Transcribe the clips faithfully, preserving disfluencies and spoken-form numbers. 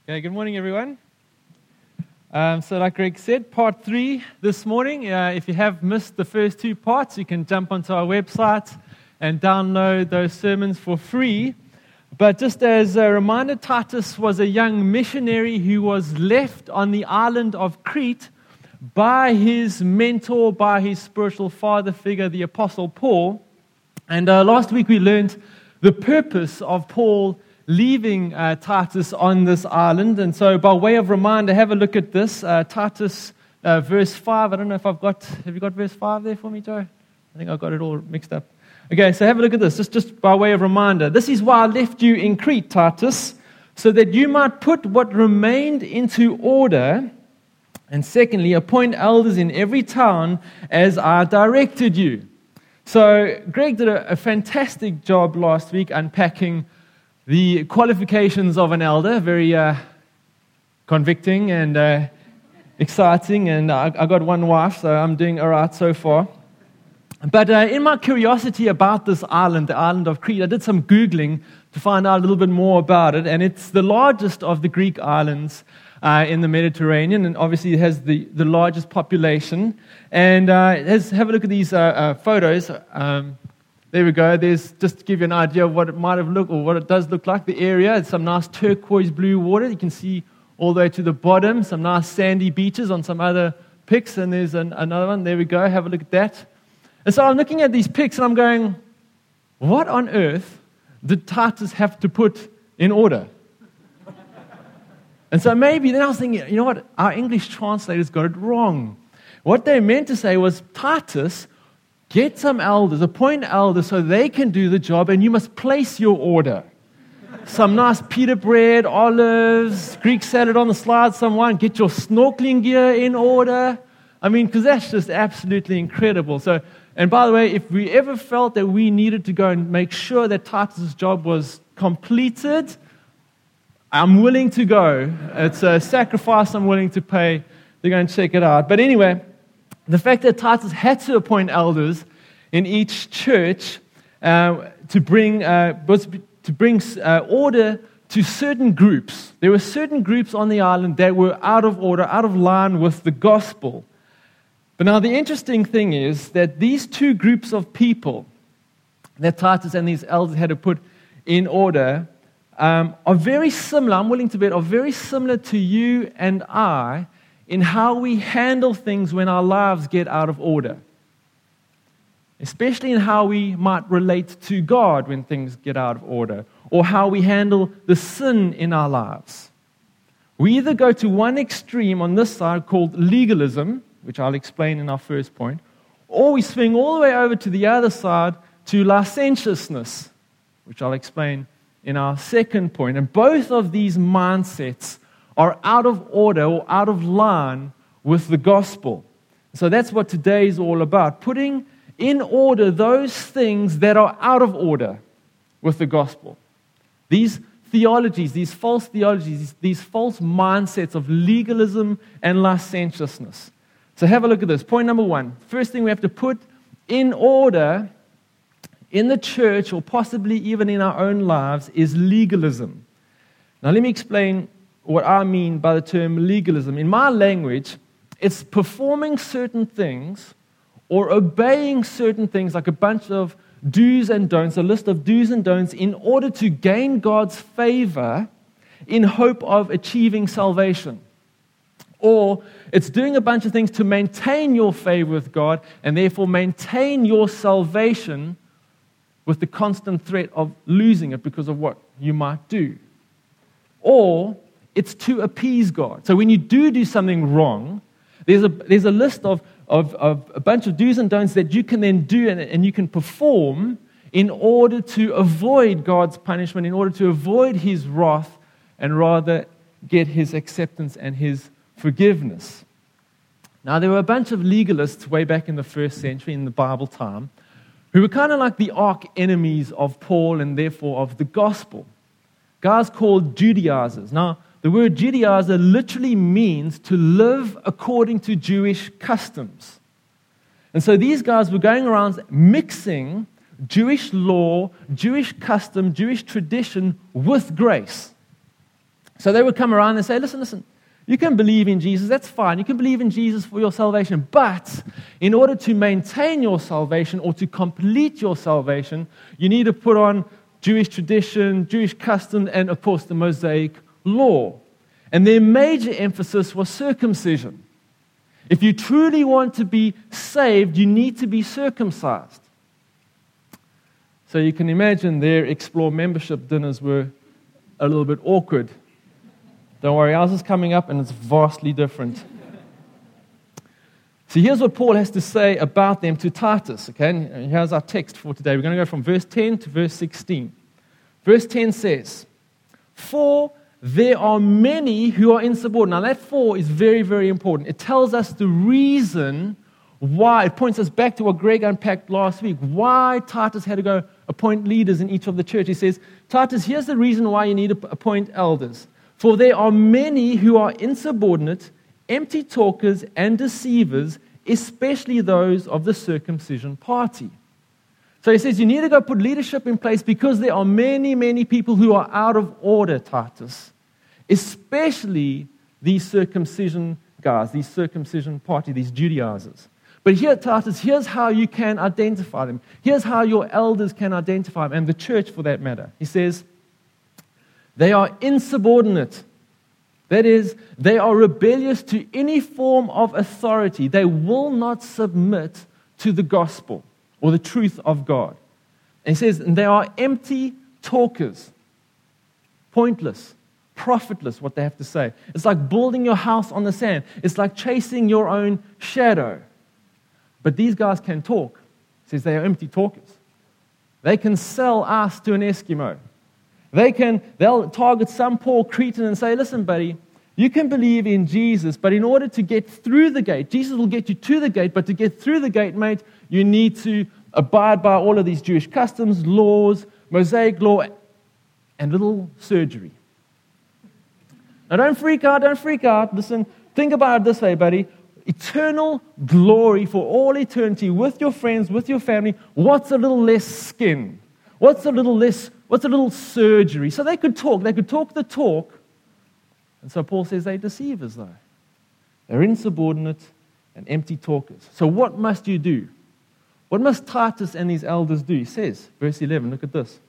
Okay, good morning, everyone. Um, so like Greg said, part three this morning. Uh, if you have missed the first two parts, you can jump onto our website and download those sermons for free. But just as a reminder, Titus was a young missionary who was left on the island of Crete by his mentor, by his spiritual father figure, the Apostle Paul. And uh, last week we learned the purpose of Paul leaving uh, Titus on this island. And so by way of reminder, have a look at this. Uh, Titus uh, verse five. I don't know if I've got, have you got verse five there for me, Joe? I think I've got it all mixed up. Okay, so have a look at this, just, just by way of reminder. This is why I left you in Crete, Titus, so that you might put what remained into order, and secondly, appoint elders in every town as I directed you. So Greg did a, a fantastic job last week unpacking the qualifications of an elder, very uh, convicting and uh, exciting, and I, I got one wife, so I'm doing all right so far. But uh, in my curiosity about this island, the island of Crete, I did some Googling to find out a little bit more about it, and it's the largest of the Greek islands uh, in the Mediterranean, and obviously it has the, the largest population. And uh, it has, have a look at these uh, uh, photos. Um, There we go. There's just to give you an idea of what it might have looked, or what it does look like, the area. It's some nice turquoise blue water. You can see all the way to the bottom, some nice sandy beaches on some other pics, and there's an, another one. There we go. Have a look at that. And so I'm looking at these pics, and I'm going, what on earth did Titus have to put in order? And so maybe, then I was thinking, you know what? Our English translators got it wrong. What they meant to say was, Titus, get some elders, appoint elders so they can do the job, and you must place your order. Some nice pita bread, olives, Greek salad on the slide, some wine. Get your snorkeling gear in order. I mean, because that's just absolutely incredible. So, and by the way, if we ever felt that we needed to go and make sure that Titus' job was completed, I'm willing to go. It's a sacrifice I'm willing to pay to go and check it out. But anyway, the fact that Titus had to appoint elders in each church uh, to bring uh, was to bring uh, order to certain groups. There were certain groups on the island that were out of order, out of line with the gospel. But now the interesting thing is that these two groups of people that Titus and these elders had to put in order um, are very similar, I'm willing to bet, are very similar to you and I in how we handle things when our lives get out of order. Especially in how we might relate to God when things get out of order, or how we handle the sin in our lives. We either go to one extreme on this side called legalism, which I'll explain in our first point, or we swing all the way over to the other side to licentiousness, which I'll explain in our second point. And both of these mindsets are out of order or out of line with the gospel. So that's what today is all about, putting in order those things that are out of order with the gospel. These theologies, these false theologies, these, these false mindsets of legalism and licentiousness. So have a look at this. Point number one. First thing we have to put in order in the church, or possibly even in our own lives, is legalism. Now let me explain what I mean by the term legalism. In my language, it's performing certain things or obeying certain things, like a bunch of do's and don'ts, a list of do's and don'ts, in order to gain God's favor in hope of achieving salvation. Or it's doing a bunch of things to maintain your favor with God and therefore maintain your salvation with the constant threat of losing it because of what you might do. Or it's to appease God. So when you do do something wrong, there's a there's a list of, of, of a bunch of do's and don'ts that you can then do and, and you can perform in order to avoid God's punishment, in order to avoid His wrath, and rather get His acceptance and His forgiveness. Now, there were a bunch of legalists way back in the first century, in the Bible time, who were kind of like the arch enemies of Paul and therefore of the gospel. Guys called Judaizers. Now, the word Judaizer literally means to live according to Jewish customs. And so these guys were going around mixing Jewish law, Jewish custom, Jewish tradition with grace. So they would come around and say, listen, listen, you can believe in Jesus, that's fine. You can believe in Jesus for your salvation. But in order to maintain your salvation or to complete your salvation, you need to put on Jewish tradition, Jewish custom, and of course the Mosaic law. And their major emphasis was circumcision. If you truly want to be saved, you need to be circumcised. So you can imagine their Explore membership dinners were a little bit awkward. Don't worry, ours is coming up and it's vastly different. So here's what Paul has to say about them to Titus. Okay, and here's our text for today. We're going to go from verse ten to verse sixteen. Verse ten says, "For there are many who are insubordinate." Now that "for" is very, very important. It tells us the reason why. It points us back to what Greg unpacked last week, why Titus had to go appoint leaders in each of the church. He says, Titus, here's the reason why you need to appoint elders. "For there are many who are insubordinate, empty talkers, and deceivers, especially those of the circumcision party." So he says you need to go put leadership in place because there are many, many people who are out of order, Titus. Especially these circumcision guys, these circumcision party, these Judaizers. But here, Titus, here's how you can identify them. Here's how your elders can identify them, and the church for that matter. He says, they are insubordinate. That is, they are rebellious to any form of authority. They will not submit to the gospel or the truth of God. And he says, and they are empty talkers. Pointless, profitless, what they have to say. It's like building your house on the sand. It's like chasing your own shadow. But these guys can talk. He says they are empty talkers. They can sell us to an Eskimo. They can, they'll target some poor Cretan and say, listen, buddy, you can believe in Jesus, but in order to get through the gate, Jesus will get you to the gate, but to get through the gate, mate, you need to abide by all of these Jewish customs, laws, Mosaic law, and little surgery. Now don't freak out, don't freak out. Listen, think about it this way, buddy. Eternal glory for all eternity with your friends, with your family. What's a little less skin? What's a little less, what's a little surgery? So they could talk, they could talk the talk. And so Paul says they're deceivers though. They're insubordinate and empty talkers. So what must you do? What must Titus and his elders do? He says, verse eleven, look at this.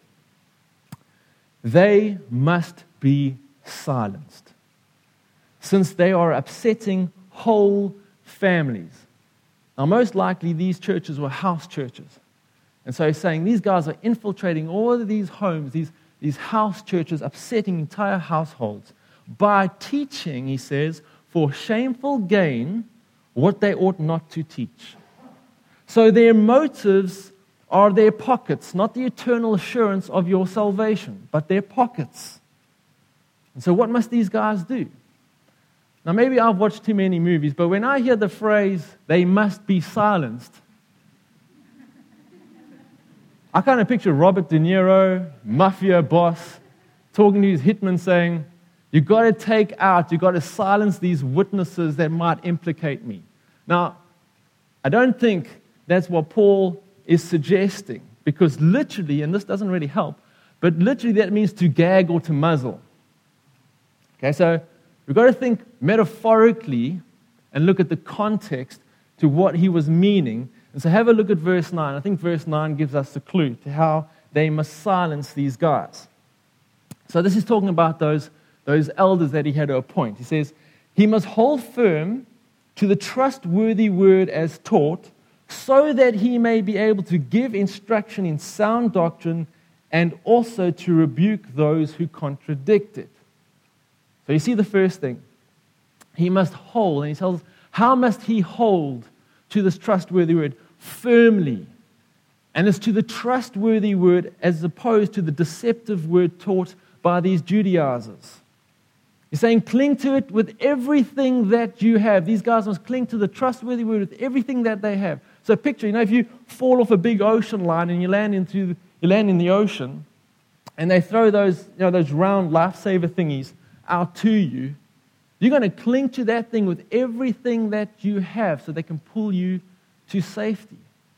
They must be silenced, since they are upsetting whole families. Now most likely these churches were house churches. And so he's saying these guys are infiltrating all of these homes, these, these house churches, upsetting entire households by teaching, he says, for shameful gain what they ought not to teach. So their motives are their pockets, not the eternal assurance of your salvation, but their pockets. And so what must these guys do? Now maybe I've watched too many movies, but when I hear the phrase, they must be silenced, I kind of picture Robert De Niro, mafia boss, talking to his hitman saying, you've got to take out, you've got to silence these witnesses that might implicate me. Now, I don't think that's what Paul is suggesting, because literally, and this doesn't really help, but literally that means to gag or to muzzle. Okay, so we've got to think metaphorically and look at the context to what he was meaning. And so have a look at verse nine. I think verse nine gives us the clue to how they must silence these guys. So this is talking about those, those elders that he had to appoint. He says, he must hold firm to the trustworthy word as taught, so that he may be able to give instruction in sound doctrine and also to rebuke those who contradict it. So you see the first thing. He must hold, and he tells us, how must he hold to this trustworthy word? Firmly. And it's to the trustworthy word as opposed to the deceptive word taught by these Judaizers. He's saying cling to it with everything that you have. These guys must cling to the trustworthy word with everything that they have. So picture, you know, if you fall off a big ocean line and you land into you land in the ocean, and they throw those, you know, those round lifesaver thingies out to you, you're going to cling to that thing with everything that you have so they can pull you to safety.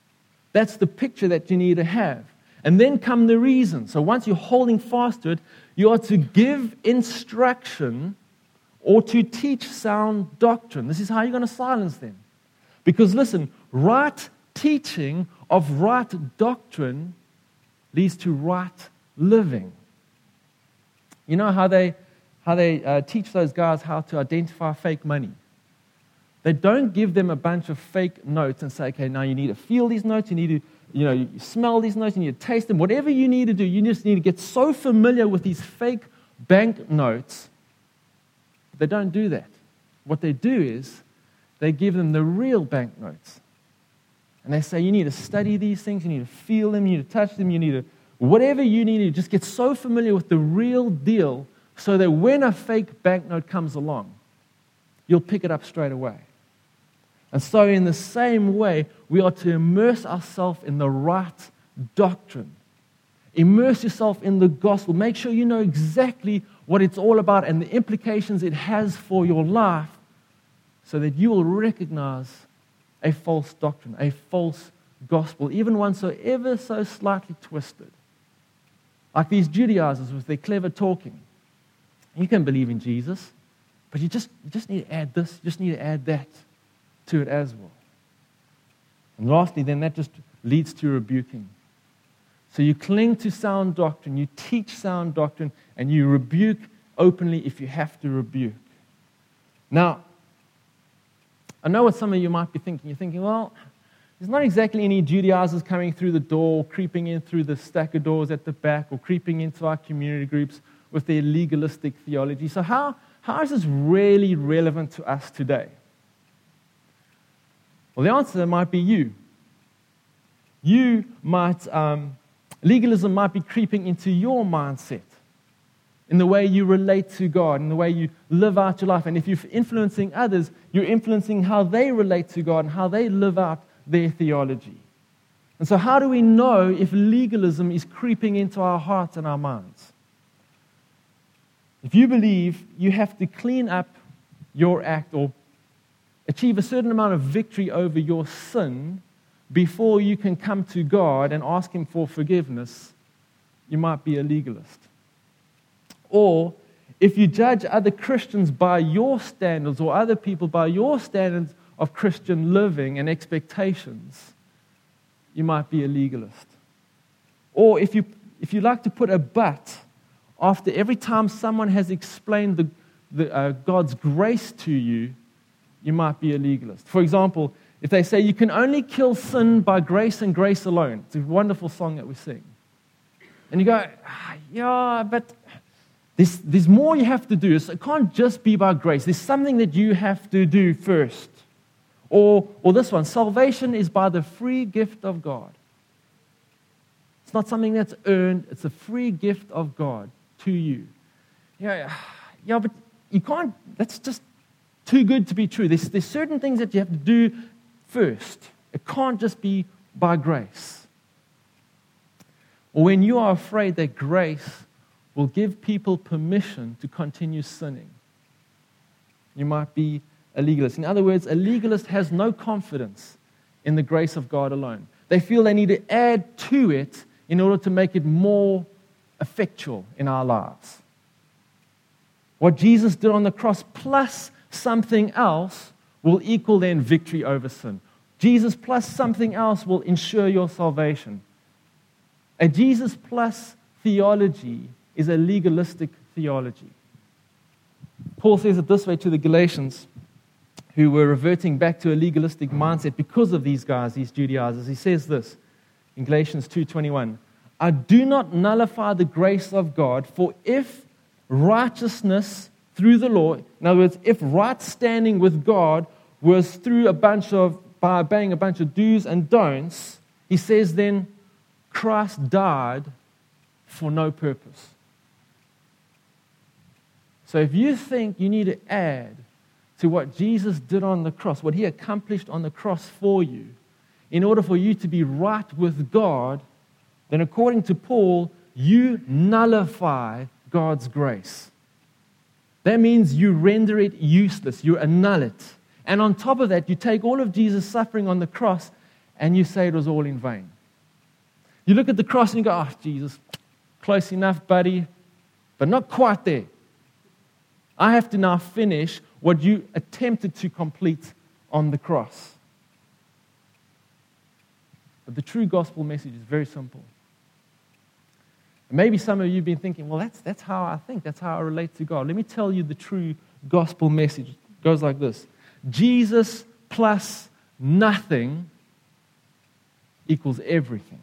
That's the picture that you need to have. And then come the reason. So once you're holding fast to it, You are to give instruction or to teach sound doctrine. This is how you're going to silence them. Because listen, right teaching of right doctrine leads to right living. You know how they how they uh, teach those guys how to identify fake money? They don't give them a bunch of fake notes and say, okay, now you need to feel these notes, you need to, you know, you smell these notes, you need to taste them. Whatever you need to do, you just need to get so familiar with these fake bank notes. They don't do that. What they do is they give them the real banknotes. And they say, you need to study these things, you need to feel them, you need to touch them, you need to, whatever you need to just get so familiar with the real deal so that when a fake banknote comes along, you'll pick it up straight away. And so in the same way, we are to immerse ourselves in the right doctrine. Immerse yourself in the gospel. Make sure you know exactly what it's all about and the implications it has for your life so that you will recognize a false doctrine, a false gospel, even one so ever so slightly twisted. Like these Judaizers with their clever talking. You can believe in Jesus, but you just, you just need to add this, you just need to add that to it as well. And lastly, then that just leads to rebuking. So you cling to sound doctrine, you teach sound doctrine, and you rebuke openly if you have to rebuke. Now, I know what some of you might be thinking. You're thinking, well, there's not exactly any Judaizers coming through the door, creeping in through the stack of doors at the back, or creeping into our community groups with their legalistic theology. So how, how is this really relevant to us today? Well, the answer might be you. You might, um, legalism might be creeping into your mindset, in the way you relate to God, in the way you live out your life. And if you're influencing others, you're influencing how they relate to God and how they live out their theology. And so how do we know if legalism is creeping into our hearts and our minds? If you believe you have to clean up your act or achieve a certain amount of victory over your sin before you can come to God and ask Him for forgiveness, you might be a legalist. Or if you judge other Christians by your standards or other people by your standards of Christian living and expectations, you might be a legalist. Or if you if you like to put a but after every time someone has explained the, the, uh, God's grace to you, you might be a legalist. For example, if they say you can only kill sin by grace and grace alone. It's a wonderful song that we sing. And you go, ah, yeah, but there's, there's more you have to do. So it can't just be by grace. There's something that you have to do first. Or, or this one, salvation is by the free gift of God. It's not something that's earned. It's a free gift of God to you. Yeah, yeah, but you can't, that's just too good to be true. There's, there's certain things that you have to do first. It can't just be by grace. Or when you are afraid that grace will give people permission to continue sinning, you might be a legalist. In other words, a legalist has no confidence in the grace of God alone. They feel they need to add to it in order to make it more effectual in our lives. What Jesus did on the cross plus something else will equal then victory over sin. Jesus plus something else will ensure your salvation. A Jesus plus theology is a legalistic theology. Paul says it this way to the Galatians, who were reverting back to a legalistic mindset because of these guys, these Judaizers. He says this in Galatians two twenty-one, I do not nullify the grace of God, for if righteousness through the law, in other words, if right standing with God was through a bunch of, by obeying a bunch of do's and don'ts, he says then, Christ died for no purpose. So if you think you need to add to what Jesus did on the cross, what He accomplished on the cross for you, in order for you to be right with God, then according to Paul, you nullify God's grace. That means you render it useless, you annul it. And on top of that, you take all of Jesus' suffering on the cross and you say it was all in vain. You look at the cross and you go, oh, Jesus, close enough, buddy. but not quite there. I have to now finish what you attempted to complete on the cross. But the true gospel message is very simple. And maybe some of you have been thinking, well, that's, that's how I think, that's how I relate to God. Let me tell you the true gospel message. It goes like this. Jesus plus nothing equals everything.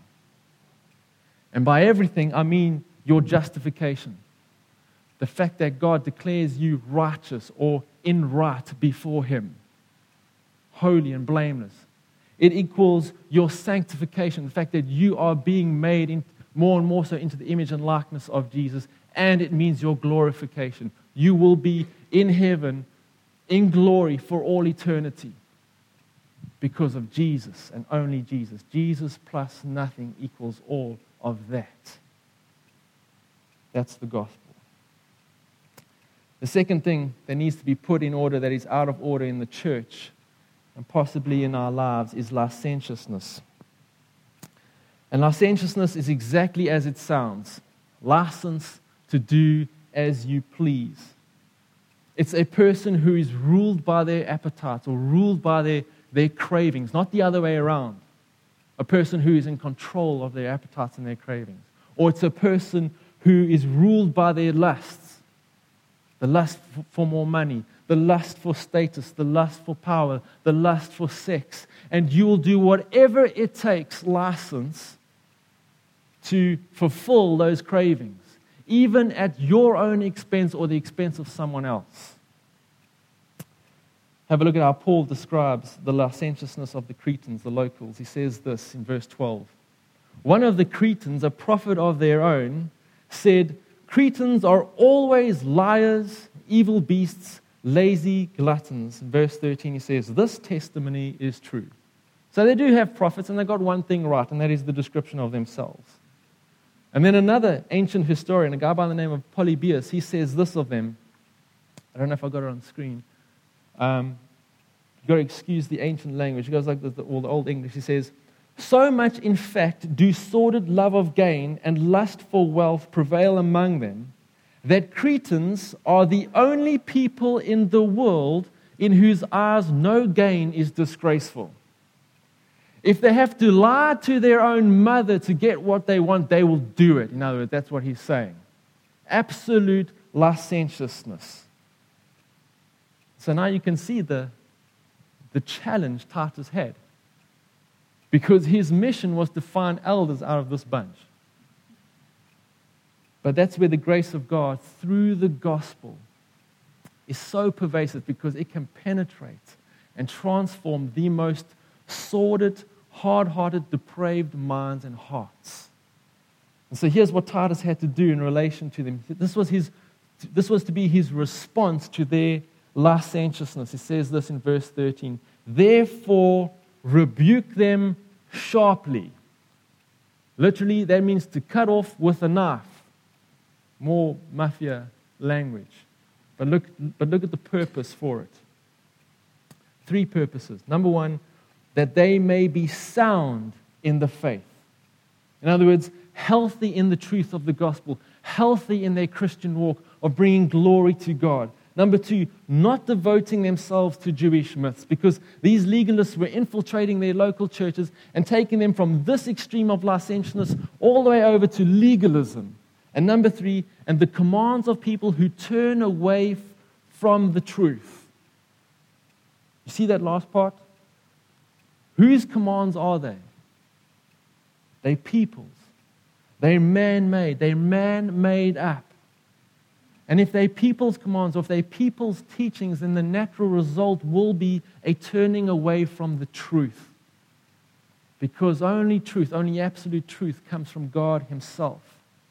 And by everything, I mean your justification. The fact that God declares you righteous or in right before Him, holy and blameless. It equals your sanctification, the fact that you are being made in, more and more so into the image and likeness of Jesus, and it means your glorification. You will be in heaven in glory for all eternity because of Jesus and only Jesus. Jesus plus nothing equals all of that. That's the gospel. The second thing that needs to be put in order that is out of order in the church and possibly in our lives is licentiousness. And licentiousness is exactly as it sounds. License to do as you please. It's a person who is ruled by their appetites or ruled by their, their cravings, not the other way around. A person who is in control of their appetites and their cravings. Or it's a person who is ruled by their lusts. The lust for more money, the lust for status, the lust for power, the lust for sex. And you will do whatever it takes, license, to fulfill those cravings, even at your own expense or the expense of someone else. Have a look at how Paul describes the licentiousness of the Cretans, the locals. He says this in verse twelve. One of the Cretans, a prophet of their own, said, Cretans are always liars, evil beasts, lazy gluttons. In verse thirteen he says, this testimony is true. So they do have prophets and they got one thing right, and that is the description of themselves. And then another ancient historian, a guy by the name of Polybius, he says this of them. I don't know if I got it on screen. Um, you've got to excuse the ancient language. It goes like the, the, all the Old English. He says, so much, in fact, do sordid love of gain and lust for wealth prevail among them, that Cretans are the only people in the world in whose eyes no gain is disgraceful. If they have to lie to their own mother to get what they want, they will do it. In other words, that's what he's saying. Absolute licentiousness. So now you can see the, the challenge Titus had. Because his mission was to find elders out of this bunch. But that's where the grace of God through the gospel is so pervasive, because it can penetrate and transform the most sordid, hard-hearted, depraved minds and hearts. And so here's what Titus had to do in relation to them. This was his, this was to be his response to their licentiousness. He says this in verse thirteen. Therefore, rebuke them sharply. Literally, that means to cut off with a knife. More mafia language. But look, but look at the purpose for it. Three purposes. Number one, that they may be sound in the faith. In other words, healthy in the truth of the gospel, healthy in their Christian walk of bringing glory to God. Number two, not devoting themselves to Jewish myths, because these legalists were infiltrating their local churches and taking them from this extreme of licentiousness all the way over to legalism. And number three, and the commands of people who turn away f- from the truth. You see that last part? Whose commands are they? They're people's. They're man-made. They're man-made up. And if they're people's commands, or if they're people's teachings, then the natural result will be a turning away from the truth. Because only truth, only absolute truth comes from God Himself.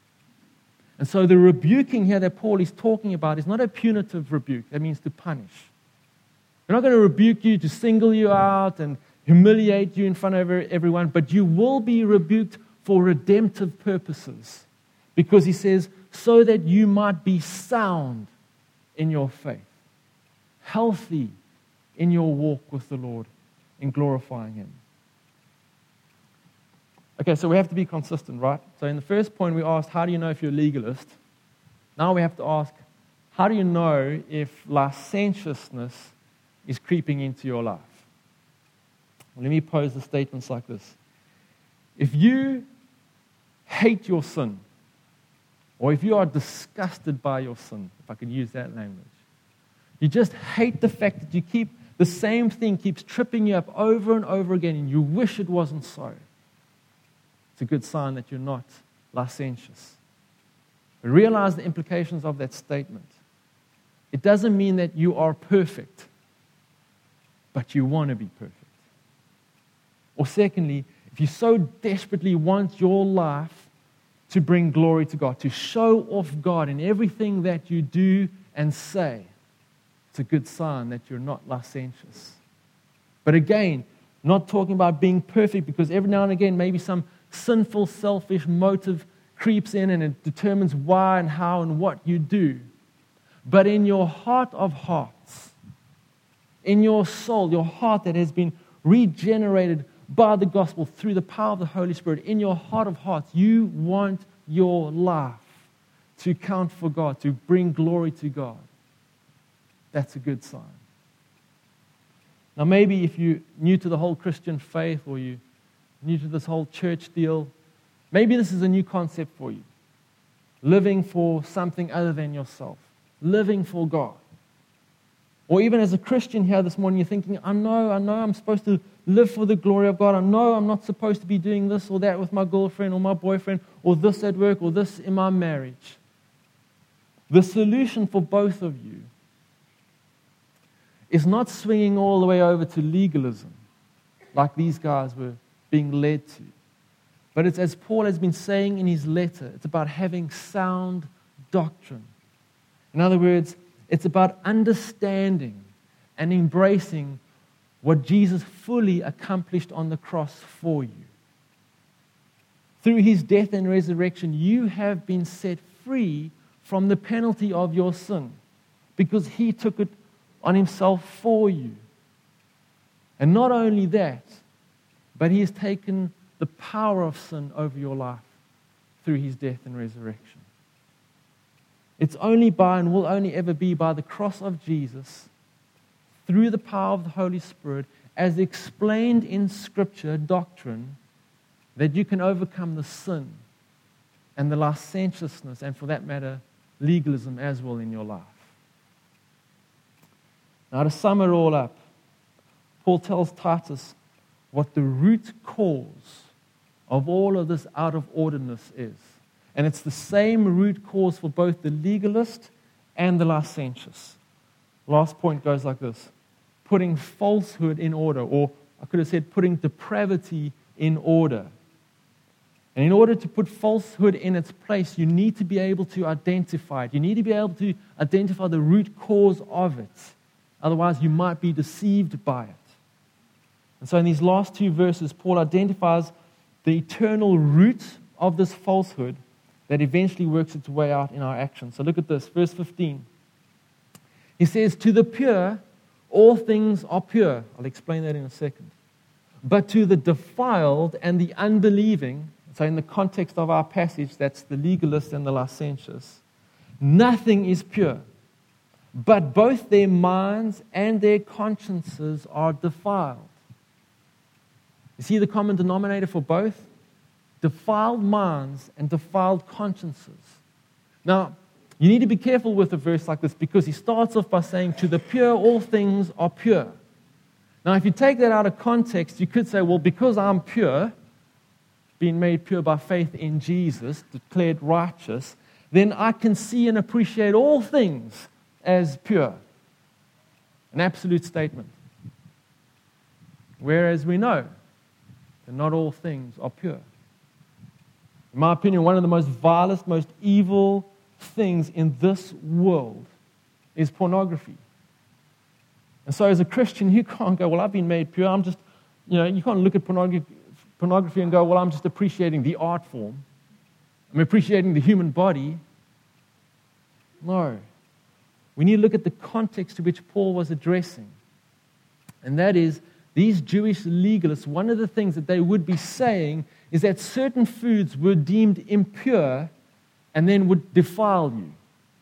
And so the rebuking here that Paul is talking about is not a punitive rebuke. That means to punish. We're not going to rebuke you to single you out and humiliate you in front of everyone, but you will be rebuked for redemptive purposes. Because he says, so that you might be sound in your faith, healthy in your walk with the Lord, in glorifying Him. Okay, so we have to be consistent, right? So in the first point we asked, how do you know if you're a legalist? Now we have to ask, how do you know if licentiousness is creeping into your life? Well, let me pose the statements like this. If you hate your sin, or if you are disgusted by your sin, if I could use that language, you just hate the fact that you keep the same thing keeps tripping you up over and over again, and you wish it wasn't so, it's a good sign that you're not licentious. But realize the implications of that statement. It doesn't mean that you are perfect, but you want to be perfect. Or secondly, if you so desperately want your life to bring glory to God, to show off God in everything that you do and say, it's a good sign that you're not licentious. But again, not talking about being perfect, because every now and again maybe some sinful, selfish motive creeps in and it determines why and how and what you do. But in your heart of hearts, in your soul, your heart that has been regenerated by the gospel through the power of the Holy Spirit, in your heart of hearts, you want your life to count for God, to bring glory to God. That's a good sign. Now maybe if you're new to the whole Christian faith, or you're new to this whole church deal, maybe this is a new concept for you. Living for something other than yourself. Living for God. Or even as a Christian here this morning, you're thinking, I know, I know I'm supposed to live for the glory of God. I know I'm not supposed to be doing this or that with my girlfriend or my boyfriend, or this at work, or this in my marriage. The solution for both of you is not swinging all the way over to legalism, like these guys were being led to. But it's, as Paul has been saying in his letter, it's about having sound doctrine. In other words, it's about understanding and embracing what Jesus fully accomplished on the cross for you. Through his death and resurrection, you have been set free from the penalty of your sin, because he took it on himself for you. And not only that, but he has taken the power of sin over your life through his death and resurrection. It's only by, and will only ever be by, the cross of Jesus, through the power of the Holy Spirit, as explained in Scripture doctrine, that you can overcome the sin and the licentiousness, and for that matter, legalism as well in your life. Now, to sum it all up, Paul tells Titus what the root cause of all of this out of orderness is. And it's the same root cause for both the legalist and the licentious. Last point goes like this: putting falsehood in order, or I could have said putting depravity in order. And in order to put falsehood in its place, you need to be able to identify it. You need to be able to identify the root cause of it. Otherwise, you might be deceived by it. And so in these last two verses, Paul identifies the eternal root of this falsehood that eventually works its way out in our actions. So look at this, verse fifteen. He says, to the pure, all things are pure. I'll explain that in a second. But to the defiled and the unbelieving, so in the context of our passage, that's the legalist and the licentious, nothing is pure. But both their minds and their consciences are defiled. You see the common denominator for both? Defiled minds and defiled consciences. Now, you need to be careful with a verse like this, because he starts off by saying, to the pure, all things are pure. Now, if you take that out of context, you could say, well, because I'm pure, being made pure by faith in Jesus, declared righteous, then I can see and appreciate all things as pure. An absolute statement. Whereas we know that not all things are pure. In my opinion, one of the most vilest, most evil things in this world is pornography. And so as a Christian, you can't go, well, I've been made pure. I'm just, you know, you can't look at pornography, pornography and go, well, I'm just appreciating the art form. I'm appreciating the human body. No. We need to look at the context to which Paul was addressing. And that is, these Jewish legalists, one of the things that they would be saying is that certain foods were deemed impure and then would defile you.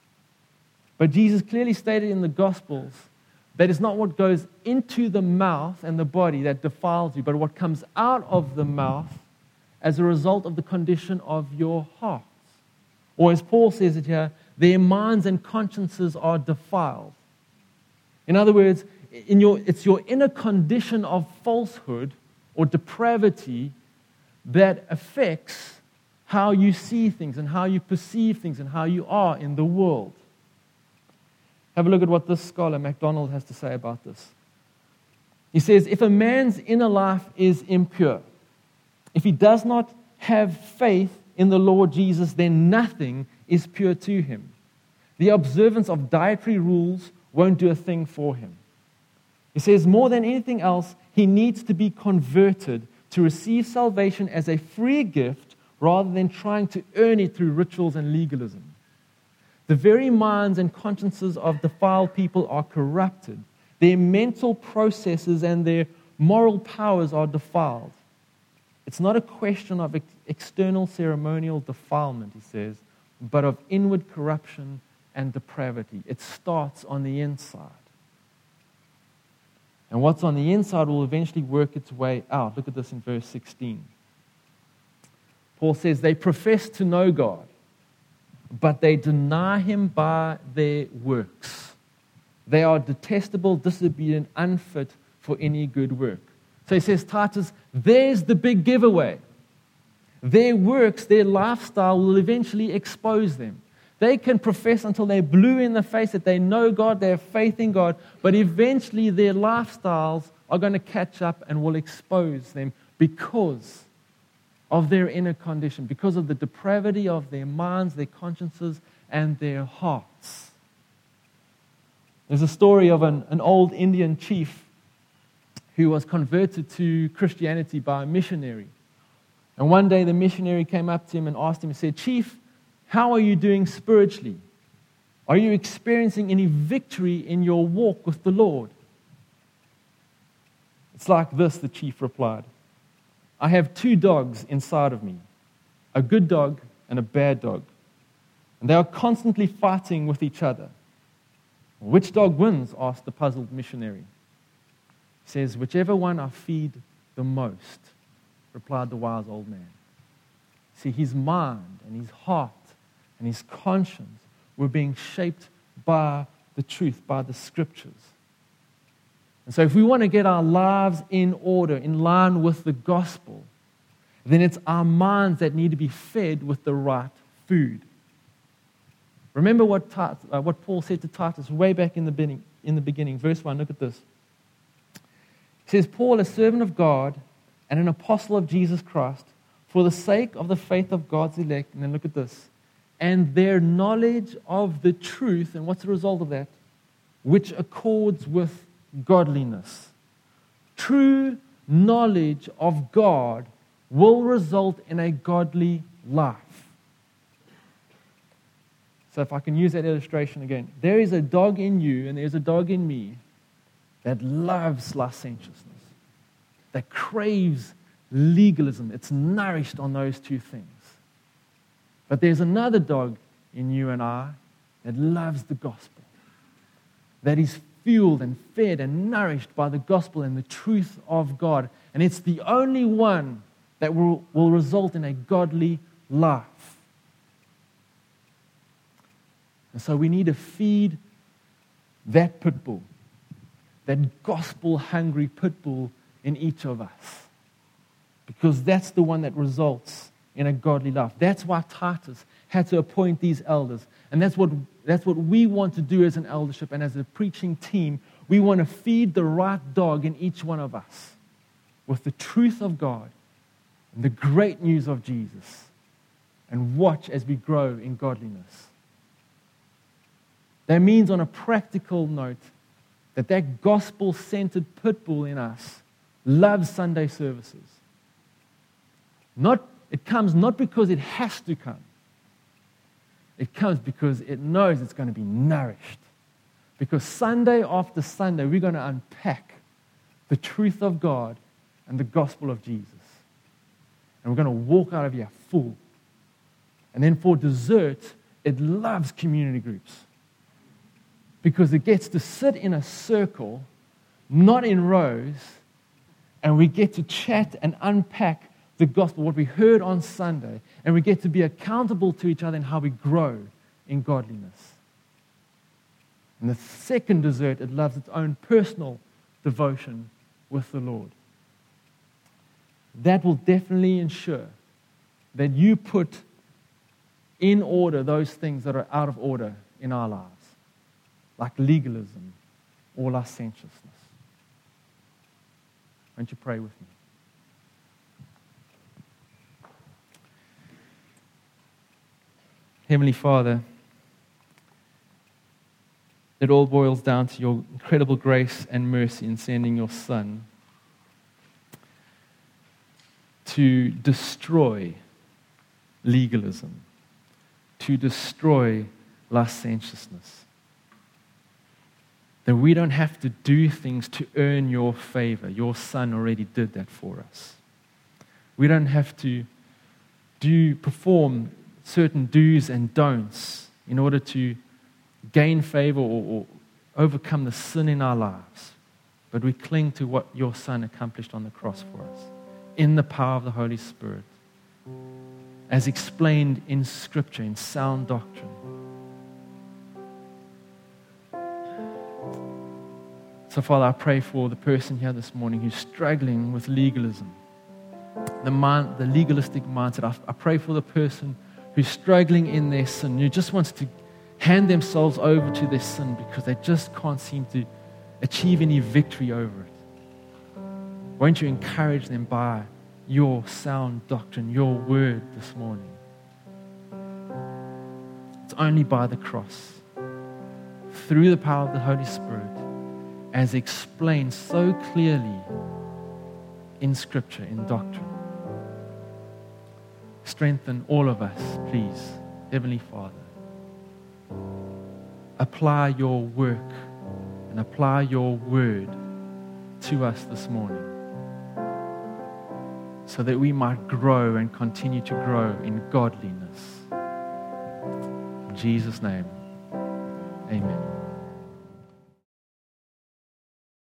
But Jesus clearly stated in the Gospels that it's not what goes into the mouth and the body that defiles you, but what comes out of the mouth as a result of the condition of your hearts. Or as Paul says it here, their minds and consciences are defiled. In other words, in your, it's your inner condition of falsehood or depravity that affects how you see things and how you perceive things and how you are in the world. Have a look at what this scholar, MacDonald, has to say about this. He says, if a man's inner life is impure, if he does not have faith in the Lord Jesus, then nothing is pure to him. The observance of dietary rules won't do a thing for him. He says, more than anything else, he needs to be converted to receive salvation as a free gift rather than trying to earn it through rituals and legalism. The very minds and consciences of defiled people are corrupted. Their mental processes and their moral powers are defiled. It's not a question of ex- external ceremonial defilement, he says, but of inward corruption and depravity. It starts on the inside. And what's on the inside will eventually work its way out. Look at this in verse sixteen. Paul says, they profess to know God, but they deny him by their works. They are detestable, disobedient, unfit for any good work. So he says, Titus, there's the big giveaway. Their works, their lifestyle will eventually expose them. They can profess until they're blue in the face that they know God, they have faith in God, but eventually their lifestyles are going to catch up and will expose them because of their inner condition, because of the depravity of their minds, their consciences, and their hearts. There's a story of an, an old Indian chief who was converted to Christianity by a missionary. And one day the missionary came up to him and asked him, and said, Chief, how are you doing spiritually? Are you experiencing any victory in your walk with the Lord? It's like this, the chief replied. I have two dogs inside of me, a good dog and a bad dog. And they are constantly fighting with each other. Which dog wins? Asked the puzzled missionary. He says, whichever one I feed the most, replied the wise old man. See, his mind and his heart and his conscience were being shaped by the truth, by the Scriptures. And so if we want to get our lives in order, in line with the gospel, then it's our minds that need to be fed with the right food. Remember what, Tit- uh, what Paul said to Titus way back in the, beginning, in the beginning. Verse one, look at this. He says, Paul, a servant of God and an apostle of Jesus Christ, for the sake of the faith of God's elect, and then look at this, and their knowledge of the truth, and what's the result of that? Which accords with godliness. True knowledge of God will result in a godly life. So if I can use that illustration again, there is a dog in you and there's a dog in me that loves licentiousness, that craves legalism. It's nourished on those two things. But there's another dog in you and I that loves the gospel, that is fueled and fed and nourished by the gospel and the truth of God. And it's the only one that will, will result in a godly life. And so we need to feed that pit bull, that gospel-hungry pit bull in each of us. Because that's the one that results in a godly life. That's why Titus had to appoint these elders. And that's what, that's what we want to do as an eldership and as a preaching team. We want to feed the right dog in each one of us with the truth of God and the great news of Jesus. And watch as we grow in godliness. That means, on a practical note, that that gospel-centered pit bull in us loves Sunday services. Not, it comes not because it has to come. It comes because it knows it's going to be nourished. Because Sunday after Sunday, we're going to unpack the truth of God and the gospel of Jesus. And we're going to walk out of here full. And then for dessert, it loves community groups. because it gets to sit in a circle, not in rows, and we get to chat and unpack the gospel, what we heard on Sunday, and we get to be accountable to each other in how we grow in godliness. And the second dessert, it loves its own personal devotion with the Lord. That will definitely ensure that you put in order those things that are out of order in our lives, like legalism or licentiousness. Won't you pray with me? Heavenly Father, it all boils down to your incredible grace and mercy in sending your Son to destroy legalism, to destroy licentiousness. That we don't have to do things to earn your favor. Your Son already did that for us. We don't have to do perform certain do's and don'ts in order to gain favor or, or overcome the sin in our lives. But we cling to what your Son accomplished on the cross for us in the power of the Holy Spirit, as explained in Scripture, in sound doctrine. So, Father, I pray for the person here this morning who's struggling with legalism, the, mind, the legalistic mindset. I, I pray for the person who's struggling in their sin, who just wants to hand themselves over to their sin because they just can't seem to achieve any victory over it. Won't you encourage them by your sound doctrine, your word this morning? It's only by the cross, through the power of the Holy Spirit, as explained so clearly in Scripture, in doctrine. Strengthen all of us, please, Heavenly Father. Apply your work and apply your word to us this morning, so that we might grow and continue to grow in godliness. In Jesus' name, amen.